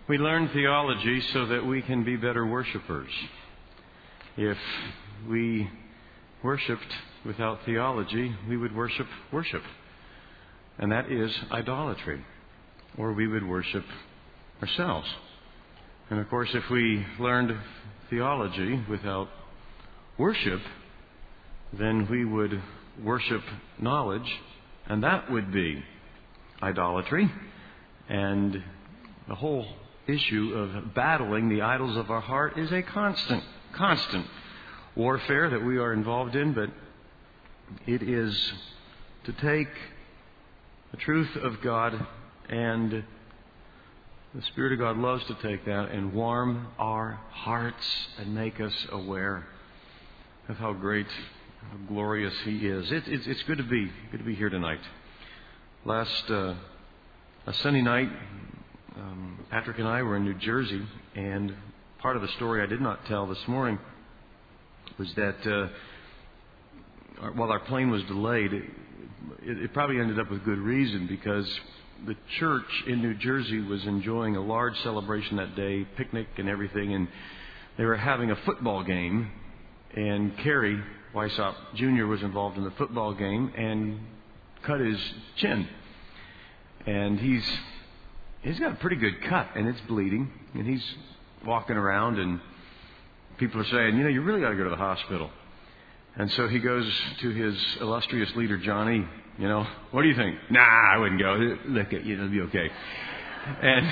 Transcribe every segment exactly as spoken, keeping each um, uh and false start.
We learn theology so that we can be better worshipers. If we worshipped without theology, we would worship worship. And that is idolatry. Or we would worship ourselves. And of course, if we learned theology without worship, then we would worship knowledge, and that would be idolatry. And the whole issue of battling the idols of our heart is a constant, constant warfare that we are involved in, but it is to take the truth of God, and the Spirit of God loves to take that and warm our hearts and make us aware of how great, how glorious He is. It, it's, it's good to be good to be here tonight. Last uh, a Sunday night, um, Patrick and I were in New Jersey, and part of the story I did not tell this morning was that uh, our, while our plane was delayed, it, it probably ended up with good reason, because the church in New Jersey was enjoying a large celebration that day, picnic and everything, and they were having a football game, and Kerry Weishaupt Junior was involved in the football game and cut his chin. And he's he's got a pretty good cut, and it's bleeding, and he's walking around, and people are saying, you know, you really got to go to the hospital. And so he goes to his illustrious leader, Johnny, you know, what do you think? Nah, I wouldn't go. Look, at you know, it'll be okay. And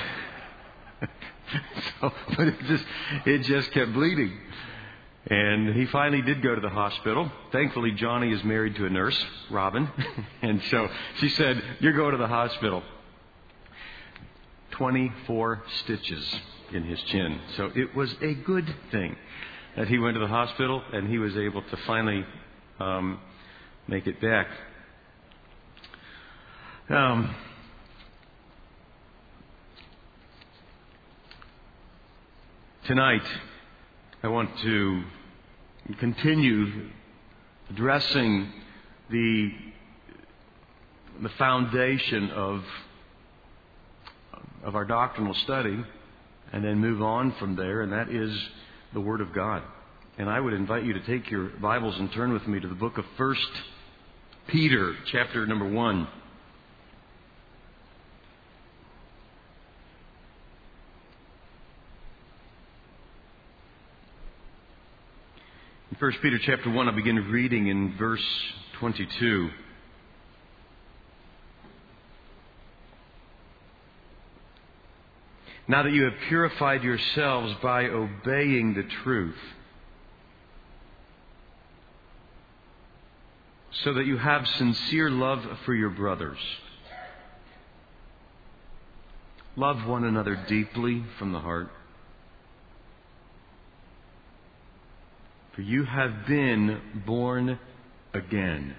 so, but it just, it just kept bleeding. And he finally did go to the hospital. Thankfully, Johnny is married to a nurse, Robin. And so she said, you're going to the hospital. twenty-four stitches in his chin. So it was a good thing that he went to the hospital and he was able to finally um, make it back. Um, tonight, I want to continue addressing the the foundation of of our doctrinal study, and then move on from there, and that is the Word of God. And I would invite you to take your Bibles and turn with me to the book of First Peter, chapter number one. In First Peter chapter one, I'll begin reading in verse twenty-two. Now that you have purified yourselves by obeying the truth, so that you have sincere love for your brothers, love one another deeply from the heart. For you have been born again,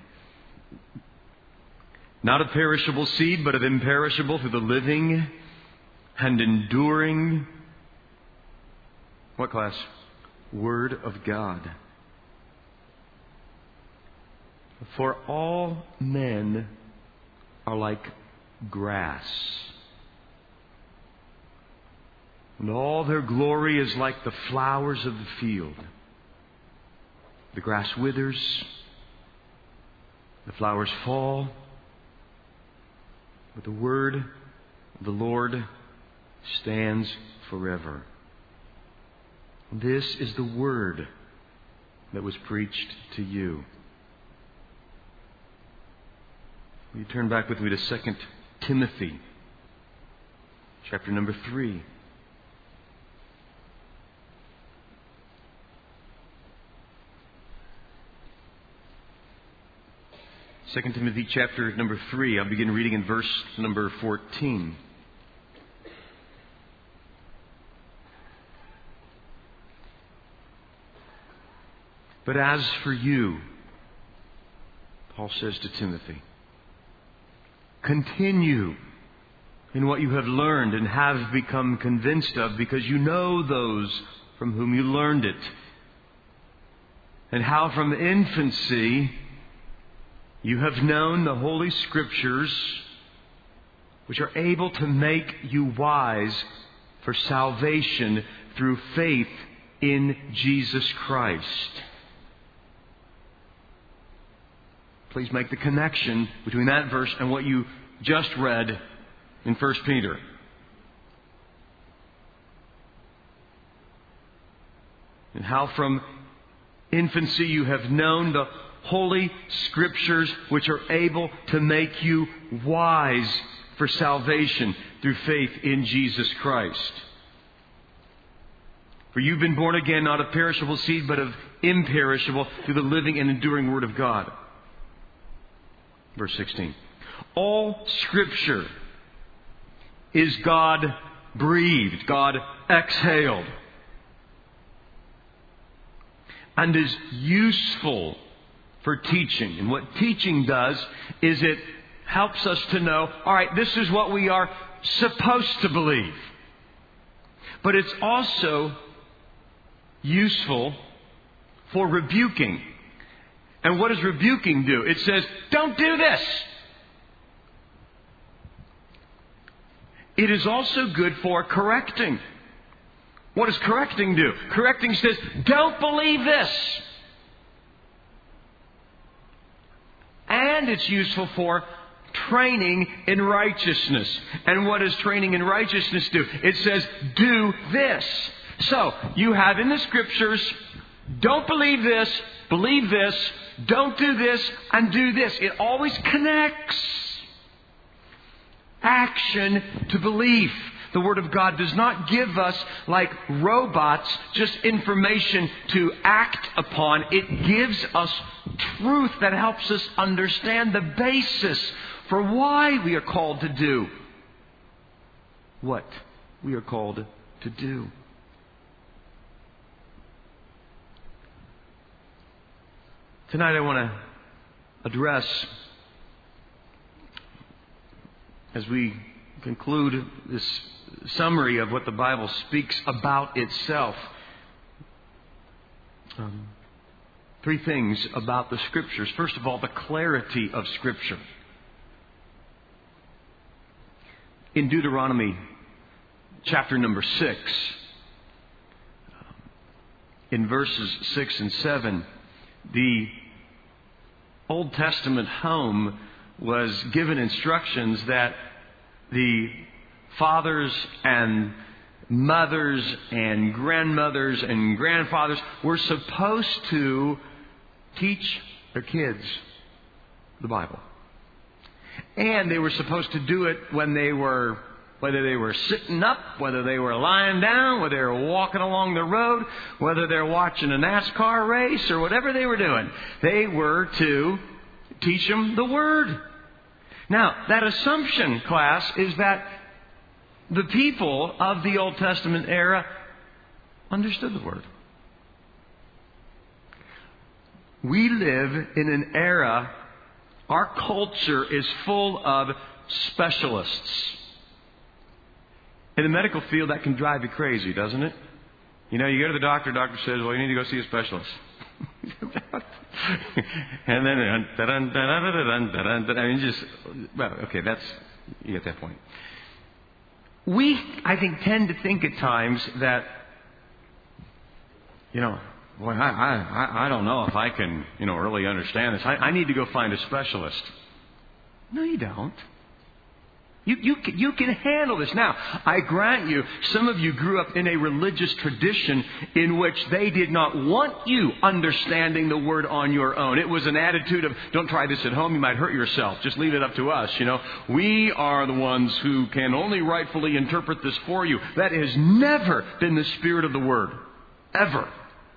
not of perishable seed, but of imperishable, through the living and enduring, what class? Word of God. For all men are like grass, and all their glory is like the flowers of the field. The grass withers, the flowers fall, but the word of the Lord stands forever. This is the word that was preached to you. Will you turn back with me to Second Timothy, chapter number three. Second Timothy chapter number three. I'll begin reading in verse number fourteen. But as for you, Paul says to Timothy, continue in what you have learned and have become convinced of, because you know those from whom you learned it, and how from infancy you have known the Holy Scriptures, which are able to make you wise for salvation through faith in Jesus Christ. Please make the connection between that verse and what you just read in First Peter. And how from infancy you have known the Holy Scriptures, which are able to make you wise for salvation through faith in Jesus Christ. For you've been born again, not of perishable seed, but of imperishable, through the living and enduring Word of God. Verse sixteen. All Scripture is God-breathed, God-exhaled, and is useful for teaching. And what teaching does is it helps us to know, all right, this is what we are supposed to believe. But it's also useful for rebuking. And what does rebuking do? It says, don't do this. It is also good for correcting. What does correcting do? Correcting says, don't believe this. And it's useful for training in righteousness. And what does training in righteousness do? It says, do this. So, you have in the Scriptures, don't believe this, believe this, don't do this, and do this. It always connects action to belief. The Word of God does not give us, like robots, just information to act upon. It gives us truth that helps us understand the basis for why we are called to do what we are called to do. Tonight I want to address, as we conclude this summary of what the Bible speaks about itself, um, three things about the Scriptures. First of all, the clarity of Scripture. In Deuteronomy chapter number six, in verses six and seven, the Old Testament home was given instructions that the fathers and mothers and grandmothers and grandfathers were supposed to teach their kids the Bible. And they were supposed to do it when they were, whether they were sitting up, whether they were lying down, whether they were walking along the road, whether they're watching a NASCAR race or whatever they were doing. They were to teach them the Word. Now, that assumption, class, is that the people of the Old Testament era understood the Word. We live in an era, our culture is full of specialists. In the medical field, that can drive you crazy, doesn't it? You know, you go to the doctor, doctor says, well, you need to go see a specialist. And then, I mean, just, well, okay, that's, you get that point. We, I think, tend to think at times that, you know, boy, I, I, I don't know if I can, you know, really understand this. I, I need to go find a specialist. No, you don't. You, you, you can handle this. Now, I grant you, some of you grew up in a religious tradition in which they did not want you understanding the Word on your own. It was an attitude of, don't try this at home, you might hurt yourself. Just leave it up to us, you know. We are the ones who can only rightfully interpret this for you. That has never been the spirit of the Word. Ever.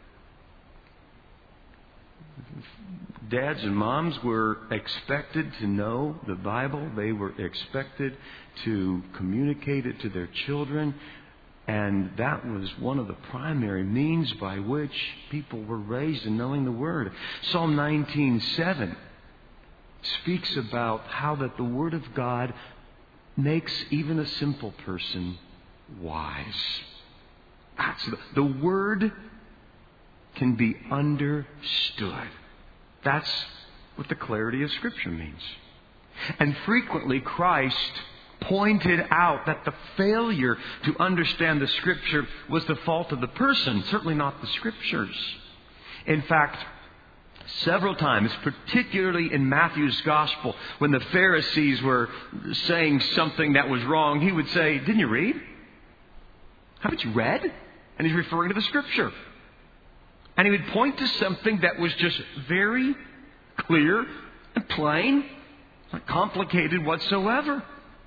Dads and moms were expected to know the Bible. They were expected to communicate it to their children. And that was one of the primary means by which people were raised in knowing the Word. Psalm nineteen seven speaks about how that the Word of God makes even a simple person wise. That's the, the Word can be understood. That's what the clarity of Scripture means. And frequently Christ pointed out that the failure to understand the Scripture was the fault of the person, certainly not the Scriptures. In fact, several times, particularly in Matthew's Gospel, when the Pharisees were saying something that was wrong, he would say, "Didn't you read? Haven't you read?" And he's referring to the Scripture. And he would point to something that was just very clear and plain, not complicated whatsoever.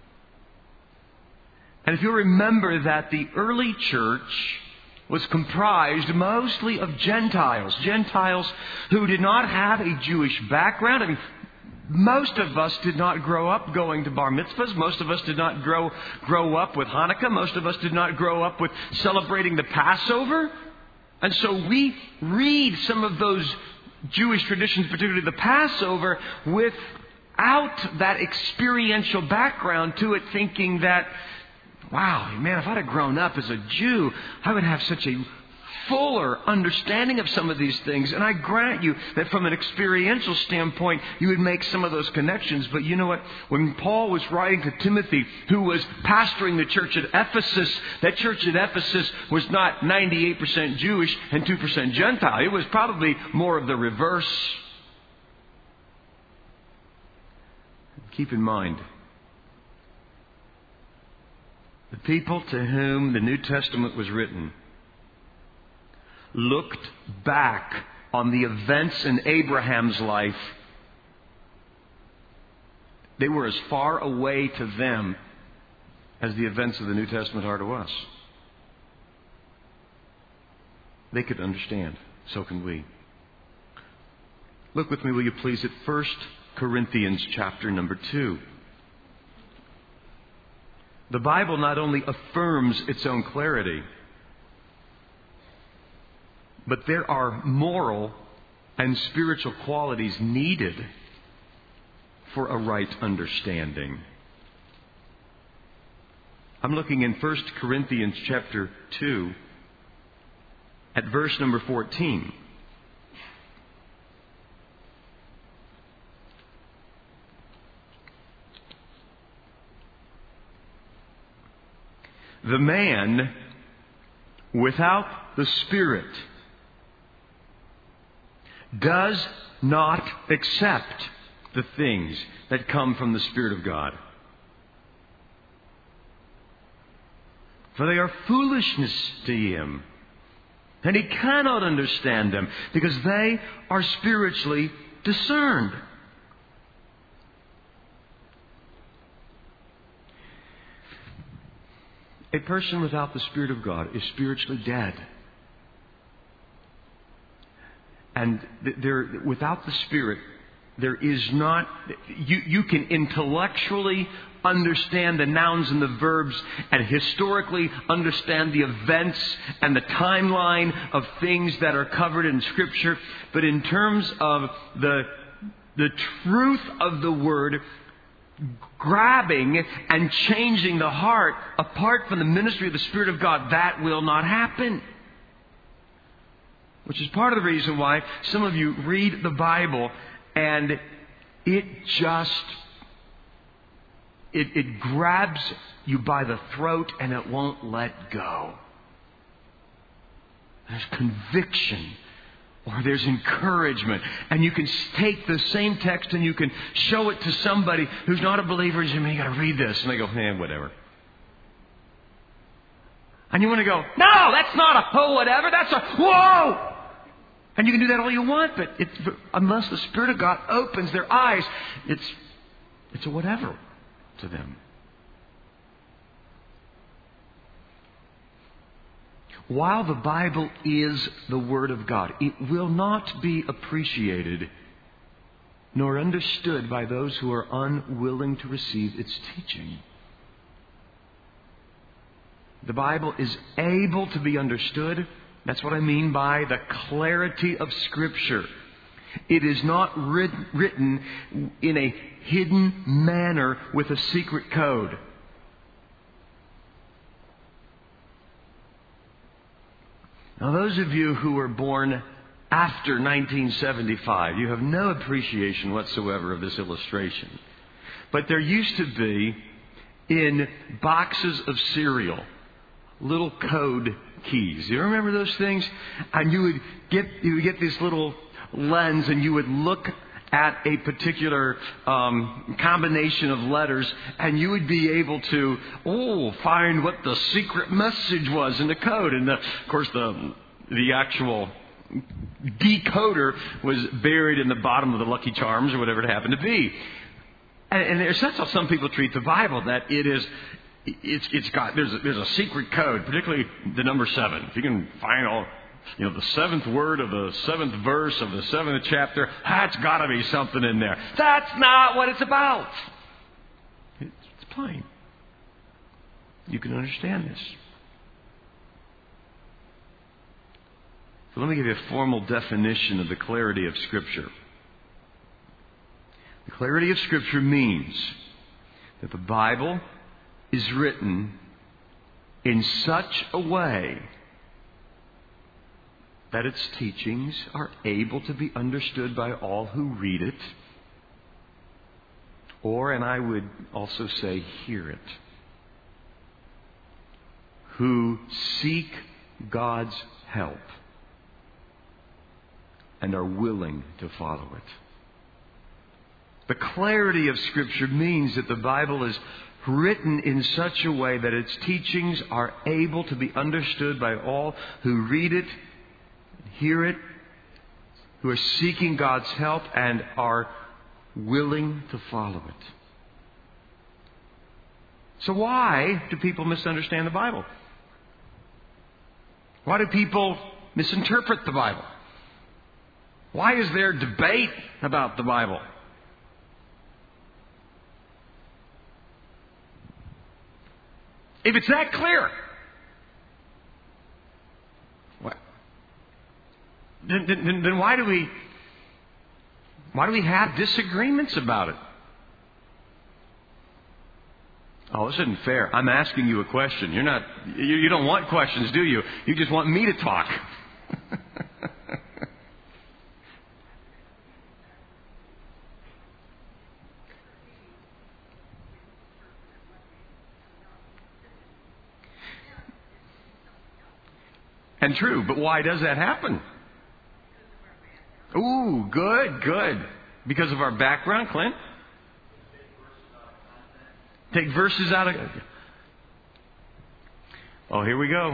And if you remember that the early church was comprised mostly of Gentiles, Gentiles who did not have a Jewish background. I mean, most of us did not grow up going to bar mitzvahs. Most of us did not grow grow up with Hanukkah. Most of us did not grow up with celebrating the Passover. And so we read some of those Jewish traditions, particularly the Passover, without that experiential background to it, thinking that, wow, man, if I'd have grown up as a Jew, I would have such a fuller understanding of some of these things. And I grant you that from an experiential standpoint, you would make some of those connections. But you know what? When Paul was writing to Timothy, who was pastoring the church at Ephesus, that church at Ephesus was not ninety-eight percent Jewish and two percent Gentile. It was probably more of the reverse. Keep in mind, the people to whom the New Testament was written looked back on the events in Abraham's life. They were as far away to them as the events of the New Testament are to us. They could understand. So can we. Look with me, will you please, at First Corinthians chapter number two. The Bible not only affirms its own clarity, but there are moral and spiritual qualities needed for a right understanding. I'm looking in First Corinthians chapter two at verse number fourteen. The man without the Spirit does not accept the things that come from the Spirit of God, for they are foolishness to him, and he cannot understand them because they are spiritually discerned. A person without the Spirit of God is spiritually dead. And there, without the Spirit, there is not... You, you can intellectually understand the nouns and the verbs and historically understand the events and the timeline of things that are covered in Scripture. But in terms of the, the truth of the Word, grabbing and changing the heart apart from the ministry of the Spirit of God, that will not happen. Which is part of the reason why some of you read the Bible and it just, it, it grabs you by the throat and it won't let go. There's conviction. Or there's encouragement. And you can take the same text and you can show it to somebody who's not a believer. And you say, you got to read this. And they go, eh, whatever. And you want to go, no, that's not a oh, whatever. That's a whoa. And you can do that all you want. But it's, unless the Spirit of God opens their eyes, it's, it's a whatever to them. While the Bible is the Word of God, it will not be appreciated nor understood by those who are unwilling to receive its teaching. The Bible is able to be understood. That's what I mean by the clarity of Scripture. It is not writ- written in a hidden manner with a secret code. Now, those of you who were born after nineteen seventy-five, you have no appreciation whatsoever of this illustration. But there used to be in boxes of cereal, little code keys. You remember those things? And you would get you would get this little lens, and you would look at a particular um, combination of letters, and you would be able to oh find what the secret message was in the code. And the, of course, the the actual decoder was buried in the bottom of the Lucky Charms or whatever it happened to be. And, and there's, that's how some people treat the Bible. That it is, it's it's got there's a, there's a secret code, particularly the number seven. If you can find all, you know, the seventh word of the seventh verse of the seventh chapter, that's got to be something in there. That's not what it's about. It's, it's plain. You can understand this. So let me give you a formal definition of the clarity of Scripture. The clarity of Scripture means that the Bible is written in such a way that its teachings are able to be understood by all who read it, or, and I would also say, hear it, who seek God's help and are willing to follow it. The clarity of Scripture means that the Bible is written in such a way that its teachings are able to be understood by all who read it, hear it, who are seeking God's help and are willing to follow it. So why do people misunderstand the Bible? Why do people misinterpret the Bible? Why is there debate about the Bible? If it's that clear, what? Then, then, then why do we why do we have disagreements about it? Oh, this isn't fair. I'm asking you a question. You're not. You, you don't want questions, do you? You just want me to talk. And true, but why does that happen? Ooh, good, good. Because of our background, Clint? Take verses out of... Oh, here we go.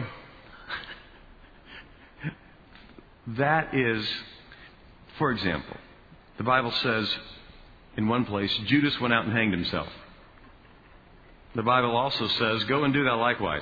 That is, for example, the Bible says in one place, Judas went out and hanged himself. The Bible also says, go and do that likewise.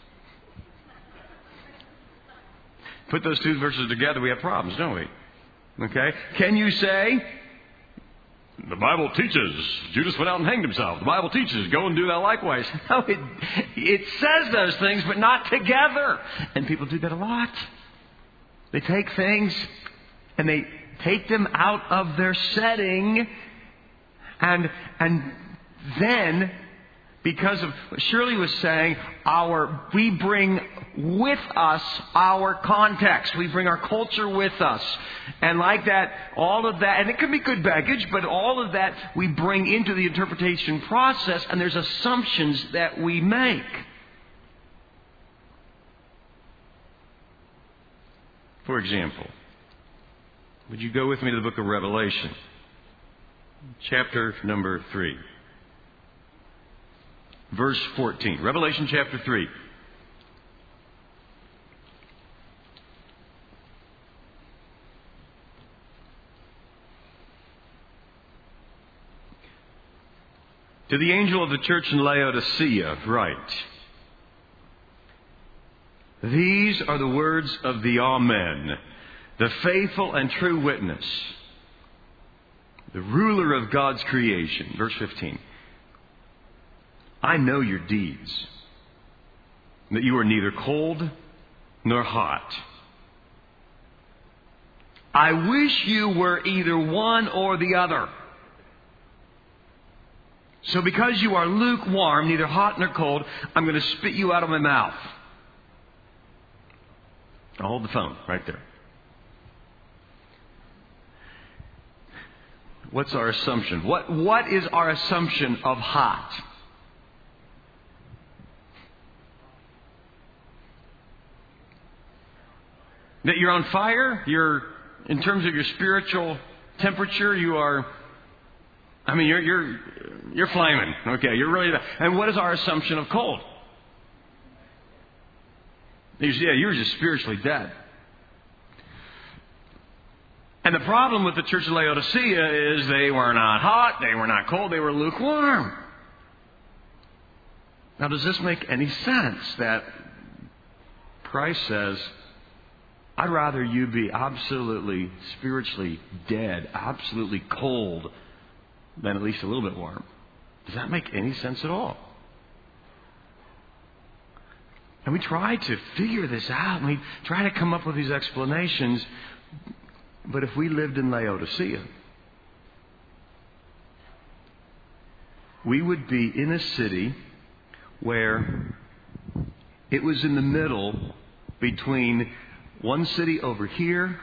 Put those two verses together, we have problems, don't we? Okay? Can you say, the Bible teaches Judas went out and hanged himself. The Bible teaches, go and do that likewise. No, it, it says those things, but not together. And people do that a lot. They take things and they take them out of their setting, and and then, because of what Shirley was saying, our we bring with us our context. We bring our culture with us. And like that, all of that, and it can be good baggage, but all of that we bring into the interpretation process, and there's assumptions that we make. For example, would you go with me to the book of Revelation, chapter number three. Verse fourteen. Revelation chapter three. To the angel of the church in Laodicea, write, these are the words of the Amen, the faithful and true witness, the ruler of God's creation. Verse fifteen. I know your deeds, that you are neither cold nor hot. I wish you were either one or the other. So because you are lukewarm, neither hot nor cold, I'm going to spit you out of my mouth. I'll hold the phone right there. What's our assumption? What What is our assumption of hot? That you're on fire. You're, in terms of your spiritual temperature, you are, I mean, you're, you're, you're flaming. Okay, you're really, and what is our assumption of cold? Yeah, you're just spiritually dead. And the problem with the church of Laodicea is they were not hot, they were not cold, they were lukewarm. Now, does this make any sense that Christ says, I'd rather you be absolutely spiritually dead, absolutely cold, than at least a little bit warm? Does that make any sense at all? And we try to figure this out, and we try to come up with these explanations. But if we lived in Laodicea, we would be in a city where it was in the middle between one city over here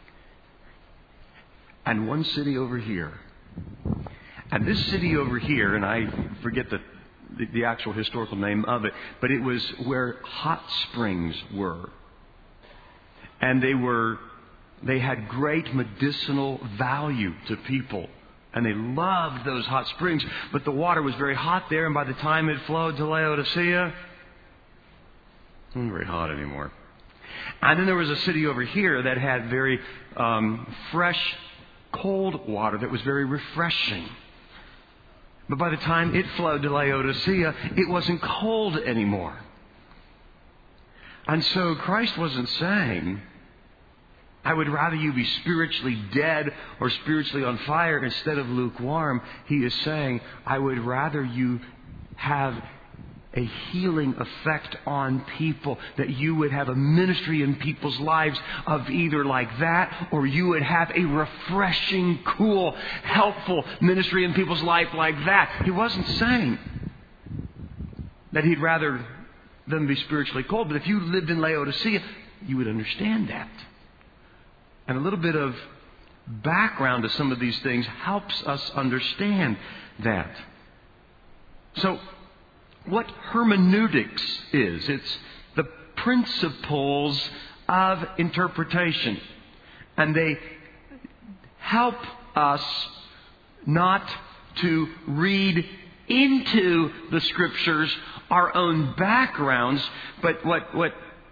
and one city over here. And this city over here, and I forget the, the, the actual historical name of it, but it was where hot springs were. And they were, they had great medicinal value to people. And they loved those hot springs, but the water was very hot there, and by the time it flowed to Laodicea, it wasn't very hot anymore. And then there was a city over here that had very um, fresh, cold water that was very refreshing. But by the time it flowed to Laodicea, it wasn't cold anymore. And so Christ wasn't saying, I would rather you be spiritually dead or spiritually on fire instead of lukewarm. He is saying, I would rather you have a healing effect on people, that you would have a ministry in people's lives of either like that, or you would have a refreshing, cool, helpful ministry in people's life like that. He wasn't saying that he'd rather them be spiritually cold, but if you lived in Laodicea, you would understand that. And a little bit of background to some of these things helps us understand that. So, what hermeneutics is, it's the principles of interpretation. And they help us not to read into the Scriptures our own backgrounds, but what, what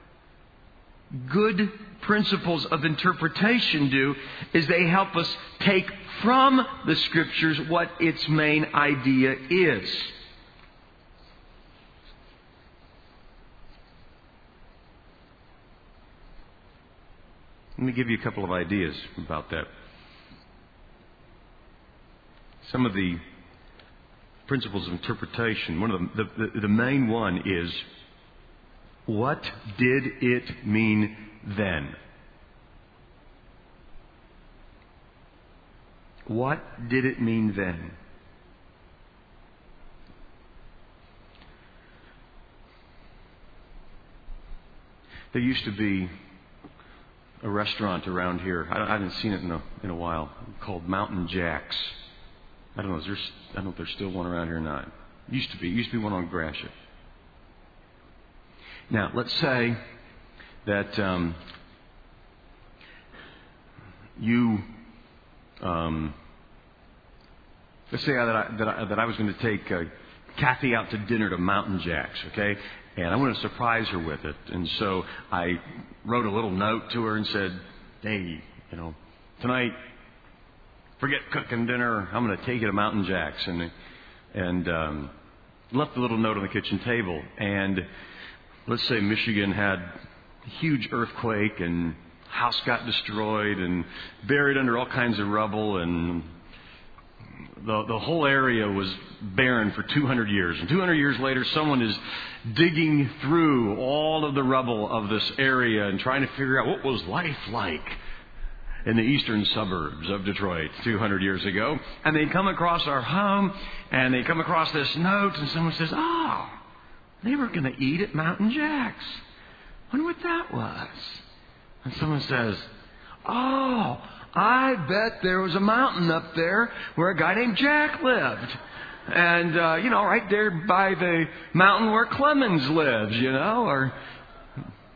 good principles of interpretation do is they help us take from the Scriptures what its main idea is. Let me give you a couple of ideas about that. Some of the principles of interpretation, one of them, the, the, the main one is, what did it mean then? What did it mean then? There used to be a restaurant around here. I, I haven't seen it in a in a while. Called Mountain Jack's. I don't know. Is there, I don't know if there's still one around here or not. Used to be. Used to be one on Gratiot. Now, let's say that um, you, um, let's say that I, that I, that I was going to take uh, Kathy out to dinner to Mountain Jack's, okay? And I want to surprise her with it. And so I wrote a little note to her and said, hey, you know, tonight, forget cooking dinner. I'm going to take you to Mountain Jack's. And, and um, left a little note on the kitchen table. And let's say Michigan had a huge earthquake and house got destroyed and buried under all kinds of rubble, and the the whole area was barren for two hundred years. And two hundred years later, someone is digging through all of the rubble of this area and trying to figure out what was life like in the eastern suburbs of Detroit two hundred years ago. And they come across our home, and they come across this note, and someone says, oh, they were going to eat at Mountain Jack's. Wonder what that was. And someone says, oh, I bet there was a mountain up there where a guy named Jack lived. And, uh, you know, right there by the mountain where Clemens lives, you know. Or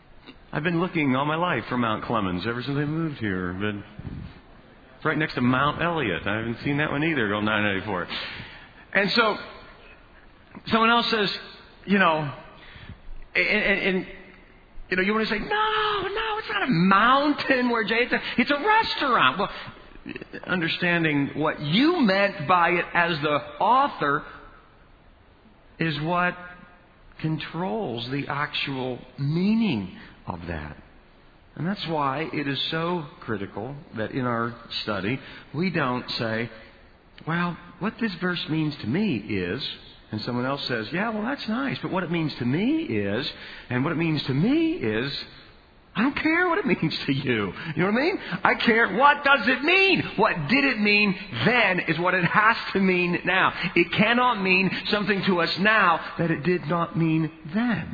I've been looking all my life for Mount Clemens ever since I moved here. But it's right next to Mount Elliott. I haven't seen that one either, go nine ninety-four. And so someone else says, you know, and, and, and you know, you want to say, no, no, it's not a mountain where Jay, it's a, it's a restaurant. Well, understanding what you meant by it as the author is what controls the actual meaning of that. And that's why it is so critical that in our study we don't say, well, what this verse means to me is, and someone else says, yeah, well, that's nice, but what it means to me is, and what it means to me is, I don't care what it means to you. You know what I mean? I care, what does it mean? What did it mean then is what it has to mean now. It cannot mean something to us now that it did not mean then.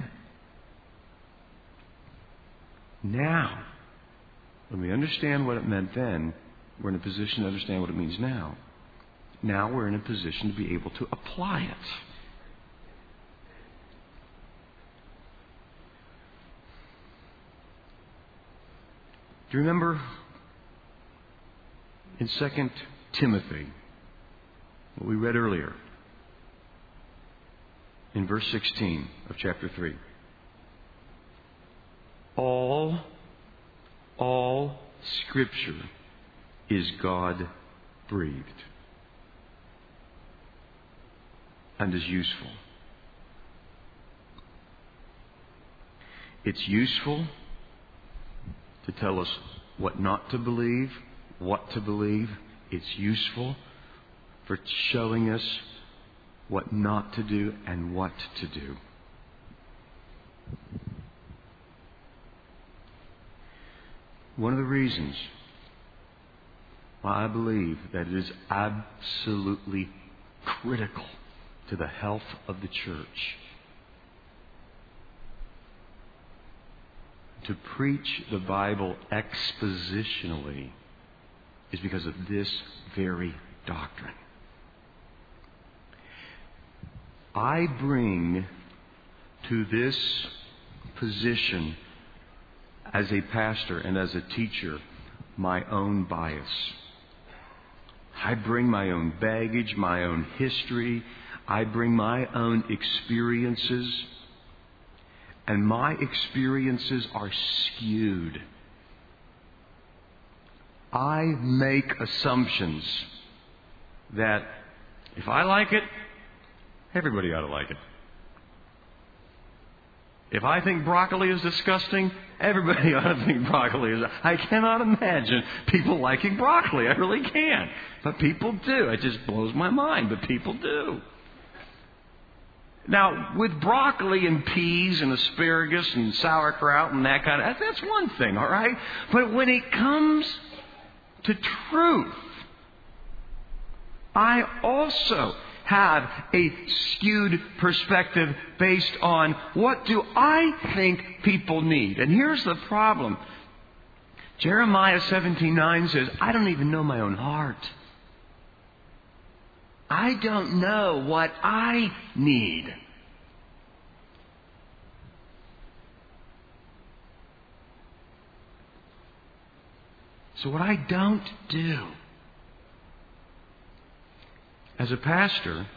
Now, when we understand what it meant then, we're in a position to understand what it means now. Now we're in a position to be able to apply it. Do you remember in Second Timothy, what we read earlier, in verse sixteen of chapter three? All, all Scripture is God-breathed and is useful. It's useful to tell us what not to believe, what to believe. It's useful for showing us what not to do and what to do. One of the reasons why I believe that it is absolutely critical to the health of the church to preach the Bible expositionally is because of this very doctrine. I bring to this position as a pastor and as a teacher my own bias. I bring my own baggage, my own history. I bring my own experiences. And my experiences are skewed. I make assumptions that if I like it, everybody ought to like it. If I think broccoli is disgusting, everybody ought to think broccoli is. I cannot imagine people liking broccoli. I really can't. But people do. It just blows my mind, but people do. Now, with broccoli and peas and asparagus and sauerkraut and that kind of, that's one thing, all right? But when it comes to truth, I also have a skewed perspective based on what do I think people need. And here's the problem. Jeremiah seventeen nine says, I don't even know my own heart. I don't know what I need. So what I don't do as a pastor,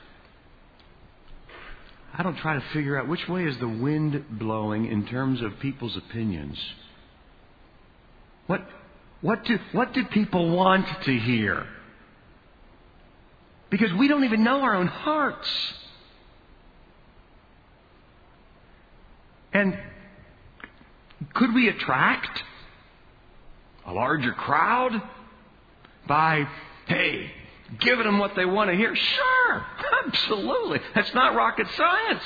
I don't try to figure out which way is the wind blowing in terms of people's opinions. What, what do, what do people want to hear? Because we don't even know our own hearts. And could we attract a larger crowd by, hey, giving them what they want to hear? Sure, absolutely. That's not rocket science.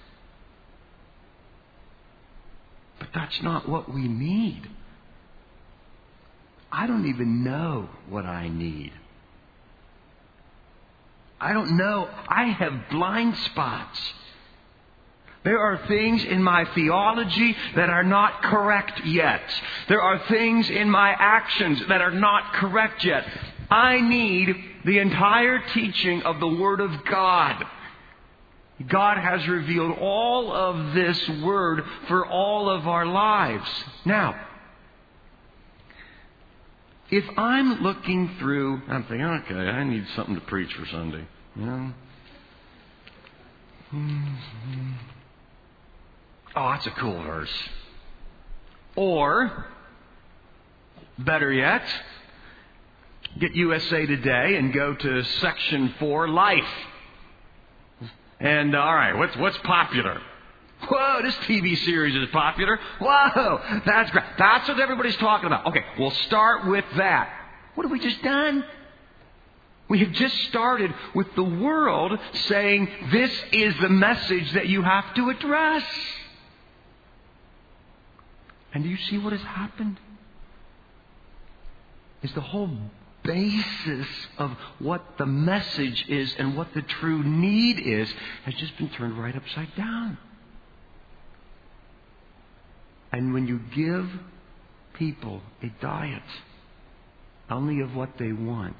But that's not what we need. I don't even know what I need. I don't know. I have blind spots. There are things in my theology that are not correct yet. There are things in my actions that are not correct yet. I need the entire teaching of the Word of God. God has revealed all of this Word for all of our lives. Now, if I'm looking through, I'm thinking, okay, I need something to preach for Sunday. You know? Mm-hmm. Oh, that's a cool verse. Or, better yet, get U S A Today and go to section four, life. And, uh, all right, what's, what's popular? Whoa, this T V series is popular. Whoa, that's great. That's what everybody's talking about. Okay, we'll start with that. What have we just done? We have just started with the world saying this is the message that you have to address. And do you see what has happened? Is the whole basis of what the message is and what the true need is has just been turned right upside down. And when you give people a diet only of what they want,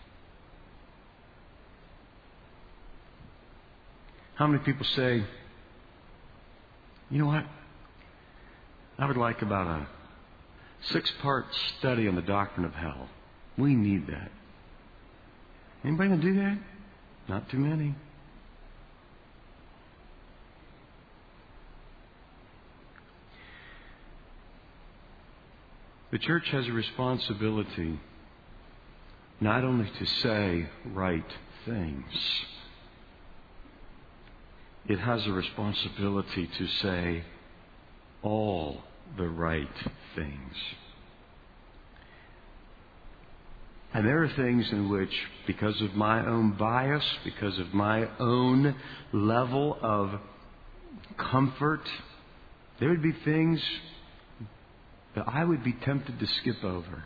how many people say, you know what? I would like about a six-part study on the doctrine of hell. We need that. Anybody going to do that? Not too many. The church has a responsibility not only to say right things, it has a responsibility to say all the right things. And there are things in which, because of my own bias, because of my own level of comfort, there would be things that I would be tempted to skip over.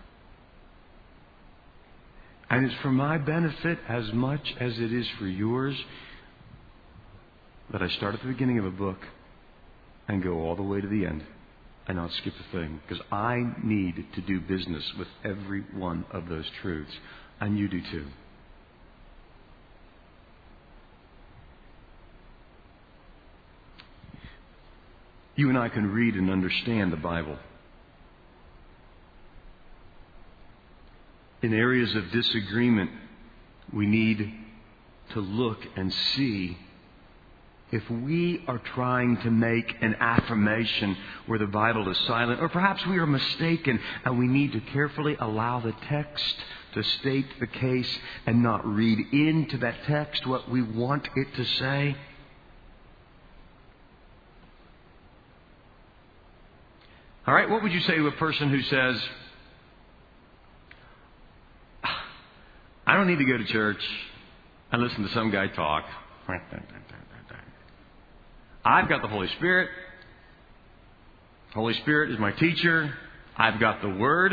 And it's for my benefit as much as it is for yours that I start at the beginning of a book and go all the way to the end and not skip a thing. Because I need to do business with every one of those truths. And you do too. You and I can read and understand the Bible. In areas of disagreement, we need to look and see if we are trying to make an affirmation where the Bible is silent, or perhaps we are mistaken and we need to carefully allow the text to state the case and not read into that text what we want it to say. All right, what would you say to a person who says, I don't need to go to church and listen to some guy talk. I've got the Holy Spirit. Holy Spirit is my teacher. I've got the Word.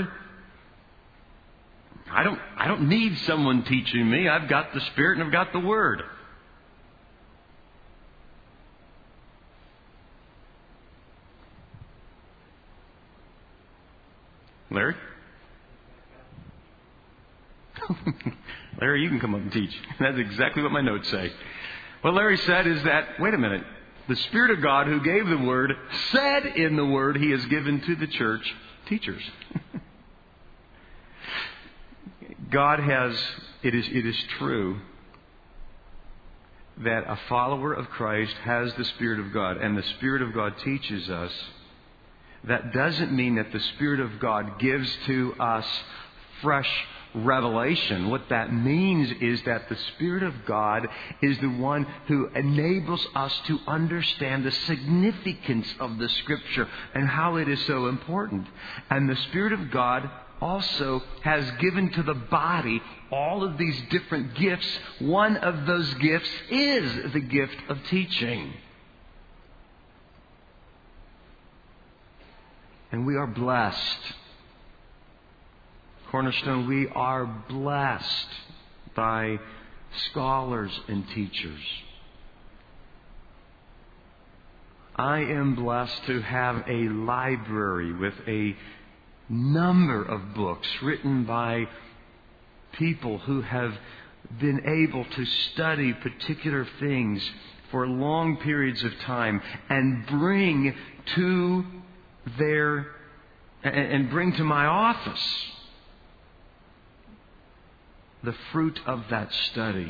I don't, I don't need someone teaching me. I've got the Spirit and I've got the Word. Larry? Larry, you can come up and teach. That's exactly what my notes say. What Larry said is that, wait a minute, the Spirit of God who gave the Word said in the Word He has given to the church teachers. God has, it is, it is true that a follower of Christ has the Spirit of God, and the Spirit of God teaches us. That doesn't mean that the Spirit of God gives to us fresh revelation. What that means is that the Spirit of God is the one who enables us to understand the significance of the Scripture and how it is so important. And the Spirit of God also has given to the body all of these different gifts. One of those gifts is the gift of teaching. And we are blessed. Cornerstone, we are blessed by scholars and teachers. I am blessed to have a library with a number of books written by people who have been able to study particular things for long periods of time and bring to their and bring to my office the fruit of that study.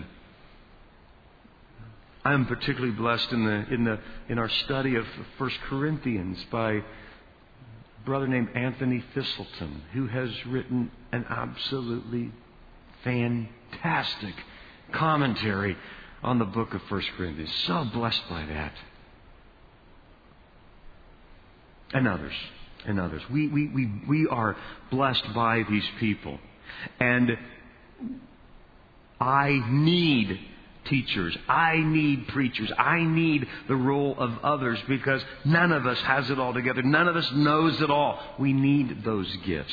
I am particularly blessed in the in the in our study of First Corinthians by a brother named Anthony Thistleton, who has written an absolutely fantastic commentary on the book of First Corinthians. So blessed by that. And others. And others. We we we we are blessed by these people. And I need teachers. I need preachers. I need the role of others, because none of us has it all together. None of us knows it all. We need those gifts.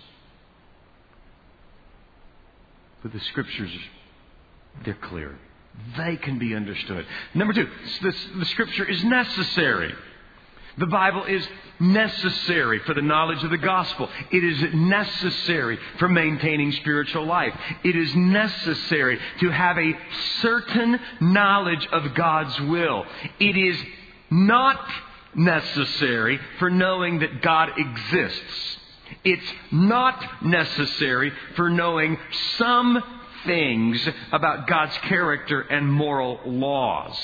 But the Scriptures, they're clear. They can be understood. Number two, the, the Scripture is necessary. The Bible is necessary for the knowledge of the gospel. It is necessary for maintaining spiritual life. It is necessary to have a certain knowledge of God's will. It is not necessary for knowing that God exists. It's not necessary for knowing some things about God's character and moral laws.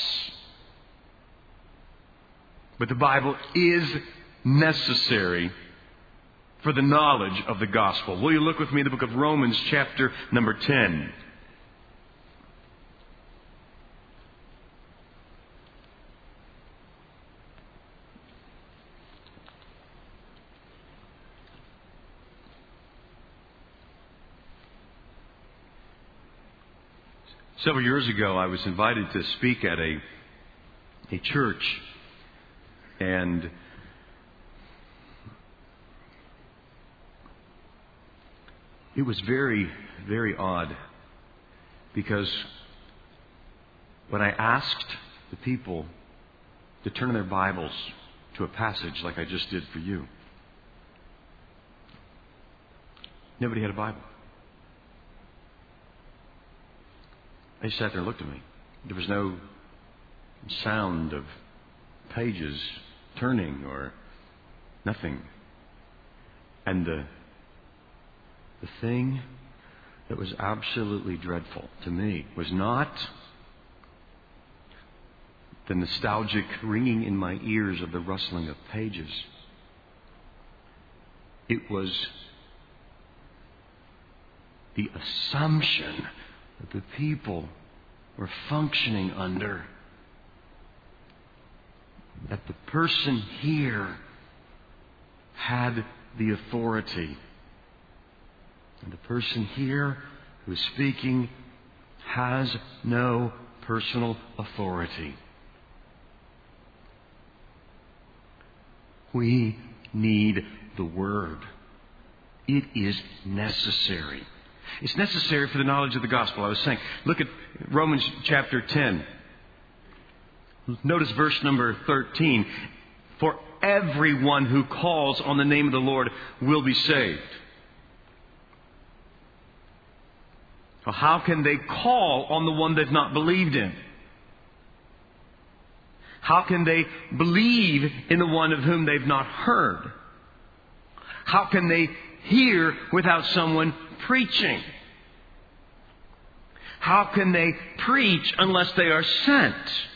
But the Bible is necessary for the knowledge of the gospel. Will you look with me in the book of Romans, chapter number ten? Several years ago, I was invited to speak at a, a church. And it was very, very odd, because when I asked the people to turn in their Bibles to a passage like I just did for you, nobody had a Bible. They sat there and looked at me. There was no sound of pages turning or nothing. And the the thing that was absolutely dreadful to me was not the nostalgic ringing in my ears of the rustling of pages. It was the assumption that the people were functioning under, that the person here had the authority. And the person here who is speaking has no personal authority. We need the Word. It is necessary. It's necessary for the knowledge of the gospel. I was saying, look at Romans chapter ten. Notice verse number thirteen. For everyone who calls on the name of the Lord will be saved. Well, how can they call on the one they've not believed in? How can they believe in the one of whom they've not heard? How can they hear without someone preaching? How can they preach unless they are sent?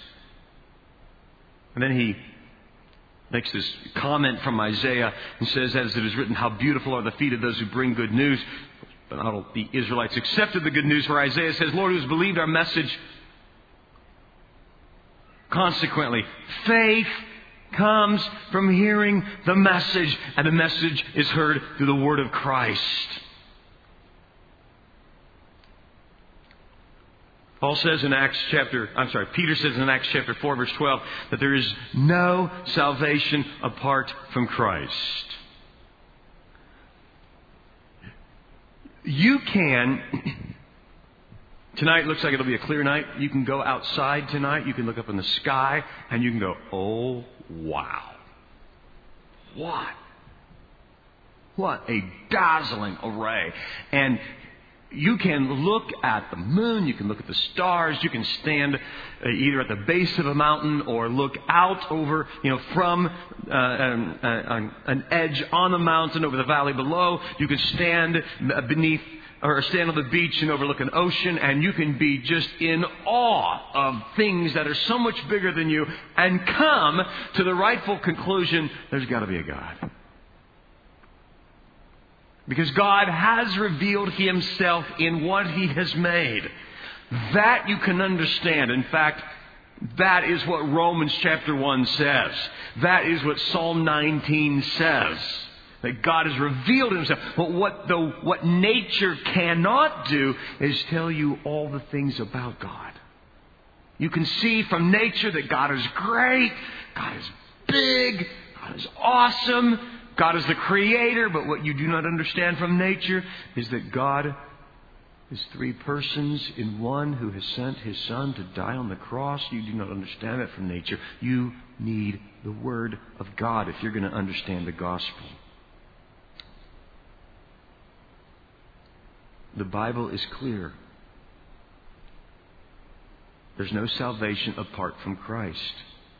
And then he makes this comment from Isaiah and says, as it is written, how beautiful are the feet of those who bring good news. But not all the Israelites accepted the good news, for Isaiah says, Lord, who has believed our message? Consequently, faith comes from hearing the message, and the message is heard through the word of Christ. Paul says in Acts chapter, I'm sorry, Peter says in Acts chapter four, verse twelve, that there is no salvation apart from Christ. You can, tonight looks like it'll be a clear night. You can go outside tonight. You can look up in the sky and you can go, oh, wow. What? What a dazzling array. And You can look at the moon, you can look at the stars, you can stand uh, either at the base of a mountain or look out over, you know, from uh, an, an, an edge on the mountain over the valley below. You can stand beneath or stand on the beach and overlook an ocean, and you can be just in awe of things that are so much bigger than you and come to the rightful conclusion, there's got to be a God. Because God has revealed Himself in what He has made. That you can understand. In fact, that is what Romans chapter one says. That is what Psalm nineteen says. That God has revealed Himself. But what the what nature cannot do is tell you all the things about God. You can see from nature that God is great, God is big, God is awesome, God is the Creator. But what you do not understand from nature is that God is three persons in one, who has sent His Son to die on the cross. You do not understand that from nature. You need the Word of God if you're going to understand the gospel. The Bible is clear. There's no salvation apart from Christ.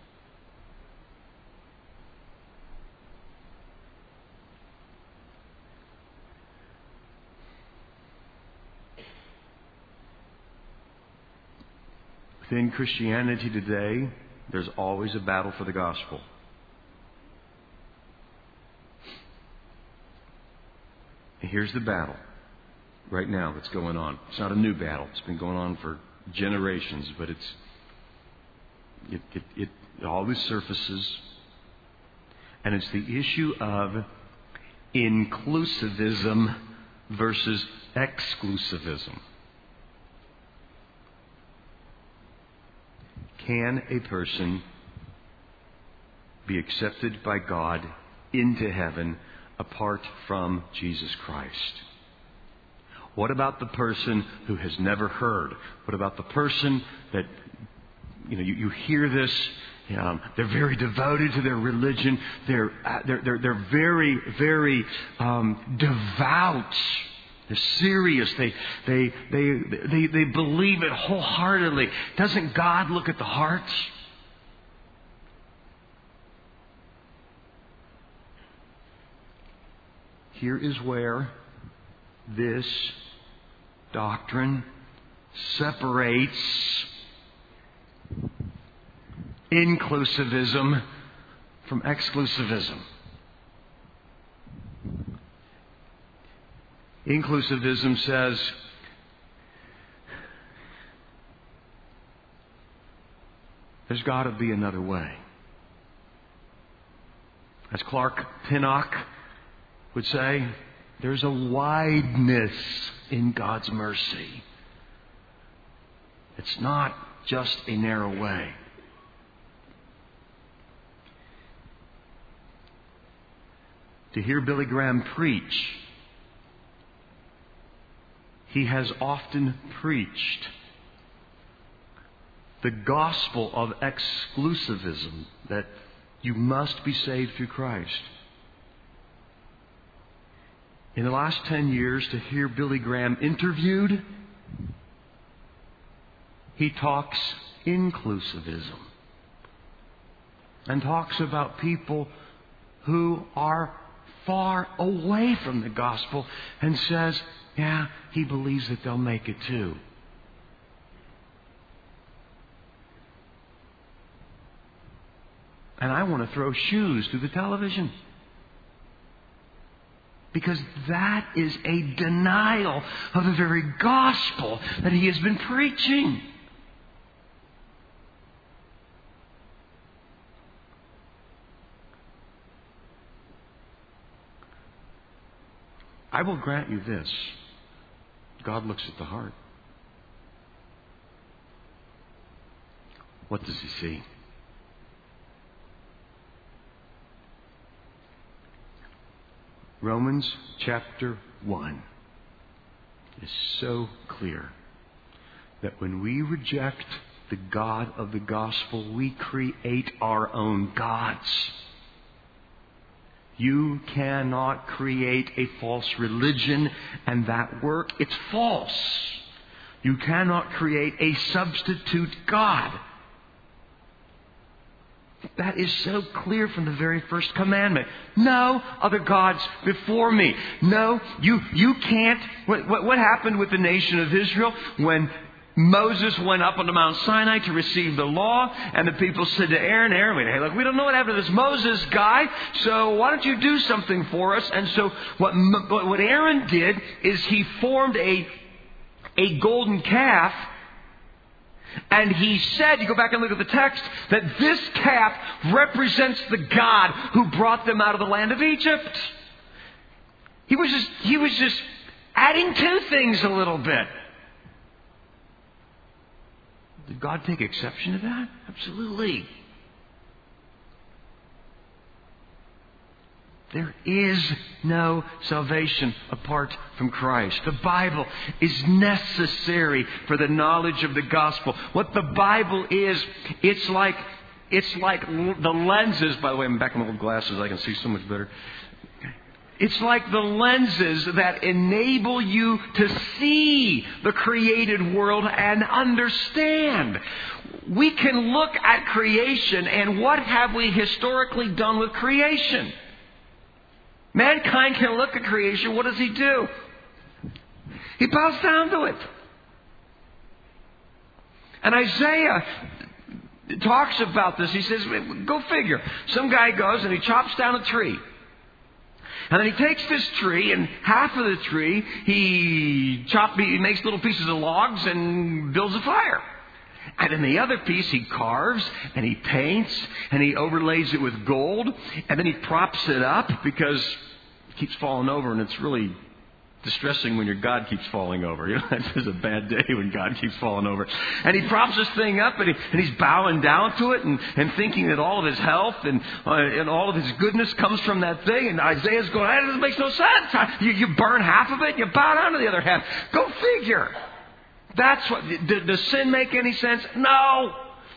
Within Christianity today, there's always a battle for the gospel. And here's the battle right now that's going on. It's not a new battle. It's been going on for generations, but it's it, it, it always surfaces. And it's the issue of inclusivism versus exclusivism. Can a person be accepted by God into heaven apart from Jesus Christ? What about the person who has never heard? What about the person that, you know, you, you hear this, um, they're very devoted to their religion, they're, uh, they're, they're, they're very, very um, devout. They're serious. They, they, they, they, they believe it wholeheartedly. Doesn't God look at the heart? Here is where this doctrine separates inclusivism from exclusivism. Inclusivism says there's got to be another way. As Clark Pinnock would say, there's a wideness in God's mercy. It's not just a narrow way. To hear Billy Graham preach, he has often preached the gospel of exclusivism, that you must be saved through Christ. In the last ten years, to hear Billy Graham interviewed, he talks inclusivism and talks about people who are far away from the gospel and says, yeah, he believes that they'll make it too. And I want to throw shoes through the television. Because that is a denial of the very gospel that he has been preaching. I will grant you this. God looks at the heart. What does He see? Romans chapter one is so clear that when we reject the God of the gospel, we create our own gods. You cannot create a false religion and that work. It's false. You cannot create a substitute God. That is so clear from the very first commandment. No other gods before me. No, you you can't. What, what, what happened with the nation of Israel when Moses went up onto Mount Sinai to receive the law, and the people said to Aaron, Aaron, hey, look, we don't know what happened to this Moses guy, so why don't you do something for us? And so what what Aaron did is he formed a a golden calf. And he said, you go back and look at the text, that this calf represents the God who brought them out of the land of Egypt. He was just, he was just adding to things a little bit. Did God take exception to that? Absolutely. There is no salvation apart from Christ. The Bible is necessary for the knowledge of the gospel. What the Bible is, it's like it's like the lenses. By the way, I'm back in my old glasses. I can see so much better. It's like the lenses that enable you to see the created world and understand. We can look at creation, and what have we historically done with creation? Mankind can look at creation. What does he do? He bows down to it. And Isaiah talks about this. He says, go figure. Some guy goes and he chops down a tree. And then he takes this tree, and half of the tree, he chop, he makes little pieces of logs and builds a fire. And in the other piece, he carves and he paints and he overlays it with gold. And then he props it up because it keeps falling over, and it's really distressing when your God keeps falling over. You know, it's just a bad day when God keeps falling over. And he props this thing up, and, he, and he's bowing down to it and, and thinking that all of his health and, uh, and all of his goodness comes from that thing. And Isaiah's going, that doesn't make no sense. You, you burn half of it and you bow down to the other half. Go figure. That's what. Does sin make any sense? No.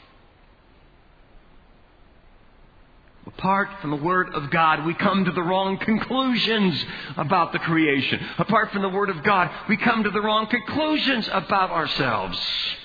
Apart from the Word of God, we come to the wrong conclusions about the creation. Apart from the Word of God, we come to the wrong conclusions about ourselves.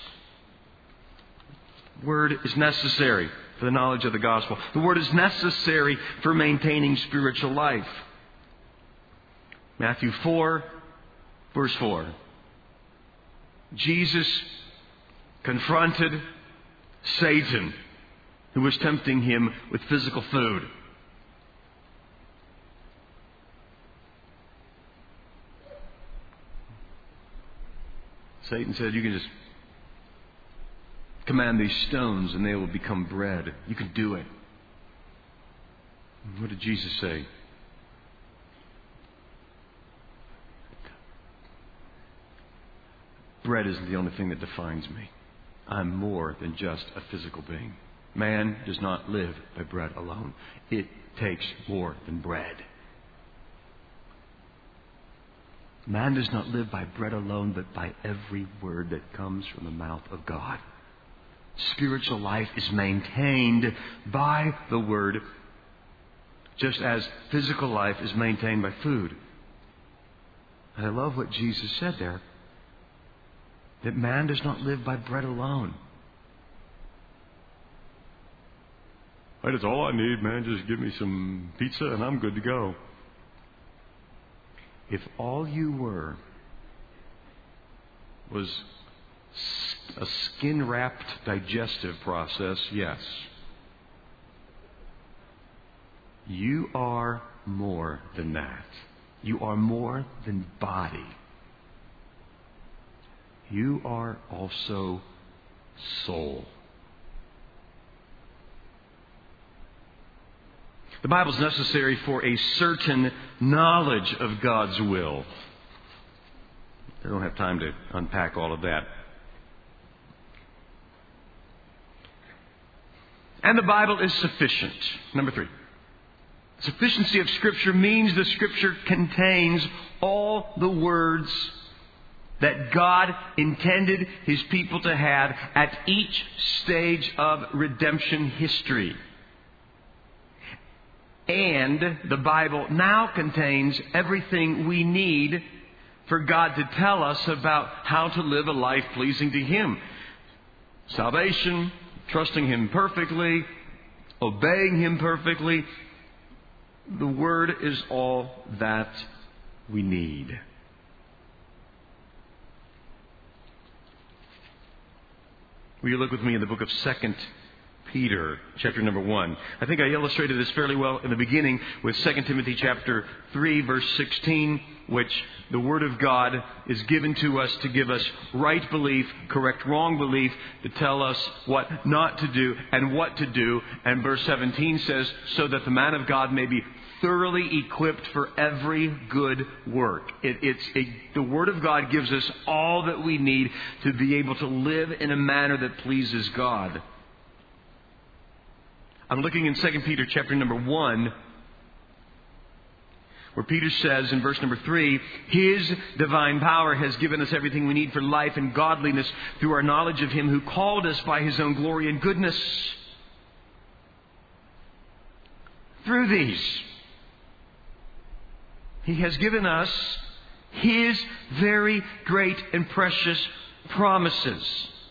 The Word is necessary for the knowledge of the gospel. The Word is necessary for maintaining spiritual life. Matthew four, verse four. Jesus confronted Satan, who was tempting him with physical food. Satan said, you can just command these stones and they will become bread. You can do it. What did Jesus say? Bread isn't the only thing that defines me. I'm more than just a physical being. Man does not live by bread alone. It takes more than bread. Man does not live by bread alone, but by every word that comes from the mouth of God. Spiritual life is maintained by the Word, just as physical life is maintained by food. And I love what Jesus said there, that man does not live by bread alone. Right, it's all I need, man. Just give me some pizza and I'm good to go. If all you were was a skin-wrapped digestive process, yes. You are more than that. You are more than body. You are also soul. The Bible is necessary for a certain knowledge of God's will. I don't have time to unpack all of that. And the Bible is sufficient. Number three. Sufficiency of Scripture means the Scripture contains all the words that God intended His people to have at each stage of redemption history. And the Bible now contains everything we need for God to tell us about how to live a life pleasing to Him. Salvation, trusting Him perfectly, obeying Him perfectly. The Word is all that we need. Will you look with me in the book of Second Peter, chapter number one. I think I illustrated this fairly well in the beginning with Second Timothy chapter three, verse sixteen, which the Word of God is given to us to give us right belief, correct wrong belief, to tell us what not to do and what to do. And verse seventeen says, so that the man of God may be thoroughly equipped for every good work. It, it's a, the Word of God gives us all that we need to be able to live in a manner that pleases God. I'm looking in Second Peter chapter number one, where Peter says in verse number three, His divine power has given us everything we need for life and godliness through our knowledge of Him who called us by His own glory and goodness. Through these, He has given us His very great and precious promises,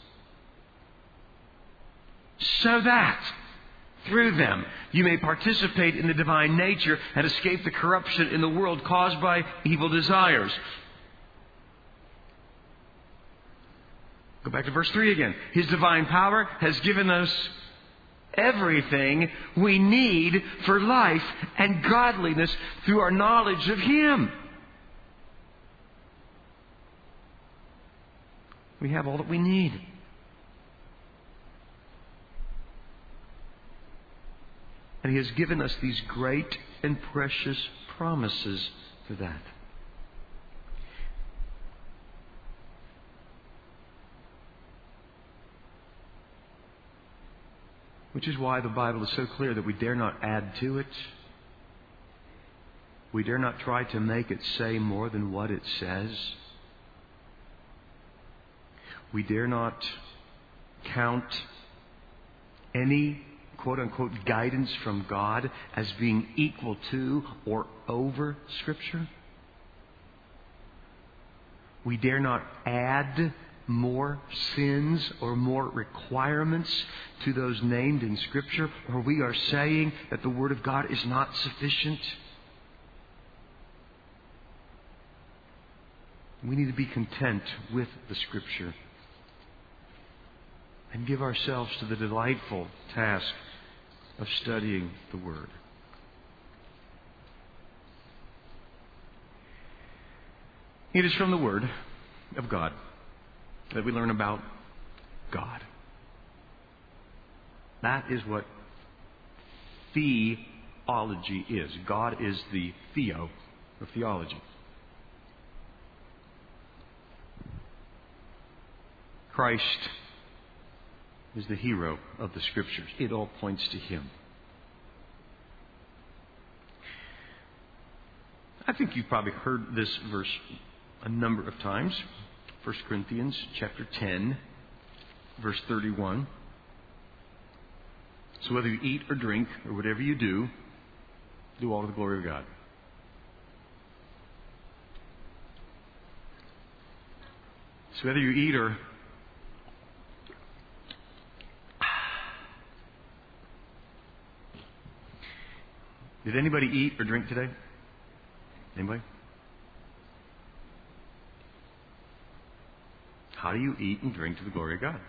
so that through them you may participate in the divine nature and escape the corruption in the world caused by evil desires. Go back to verse three again. His divine power has given us everything we need for life and godliness through our knowledge of Him. We have all that we need. And He has given us these great and precious promises for that. Which is why the Bible is so clear that we dare not add to it. We dare not try to make it say more than what it says. We dare not count any quote-unquote guidance from God as being equal to or over Scripture. We dare not add more sins or more requirements to those named in Scripture, or we are saying that the Word of God is not sufficient. We need to be content with the Scripture and give ourselves to the delightful task of studying the Word. It is from the Word of God that we learn about God. That is what theology is. God is the theo of theology. Christ is the hero of the Scriptures. It all points to Him. I think you've probably heard this verse a number of times. First Corinthians chapter ten, verse thirty-one. So whether you eat or drink or whatever you do, do all to the glory of God. So whether you eat or Did anybody eat or drink today? Anybody? How do you eat and drink to the glory of God?